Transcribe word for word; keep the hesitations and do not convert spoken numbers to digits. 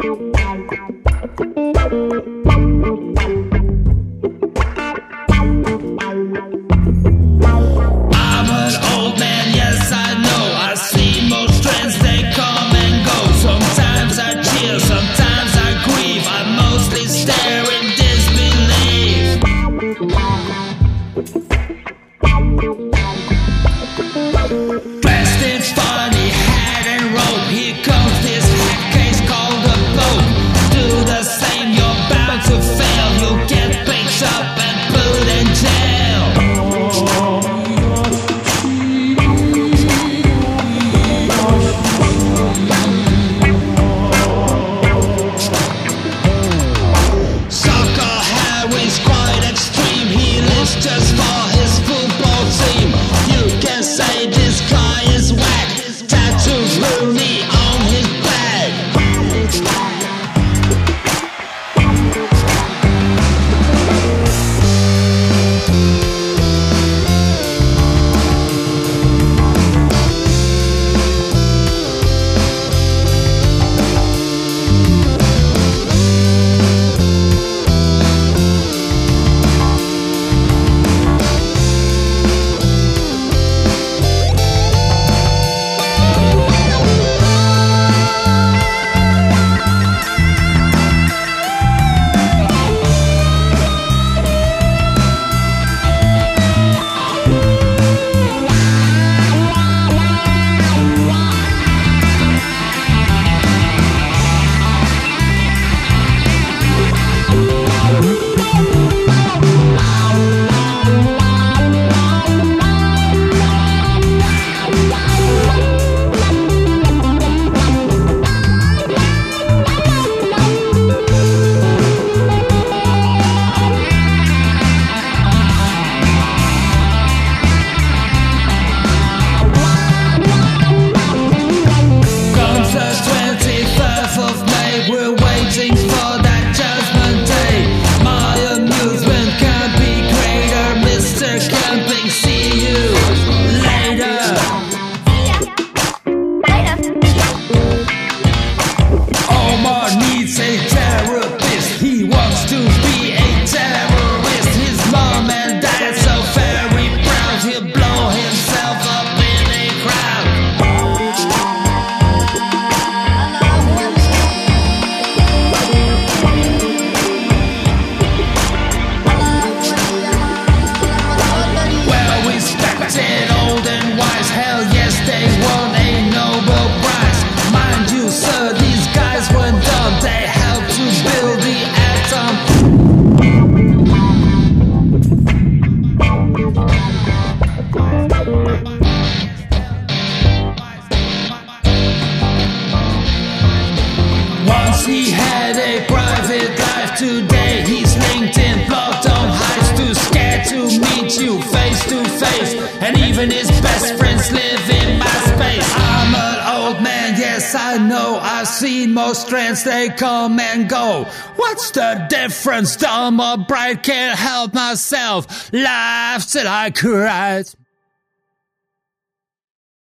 He had a private life. Today he's LinkedIn blocked on heights, too scared to meet you face to face, and even his best friends live in my space. I'm an old man, yes I know, I've seen most trends, they come and go. What's the difference? Dumb or bright, can't help myself, laugh till I cried.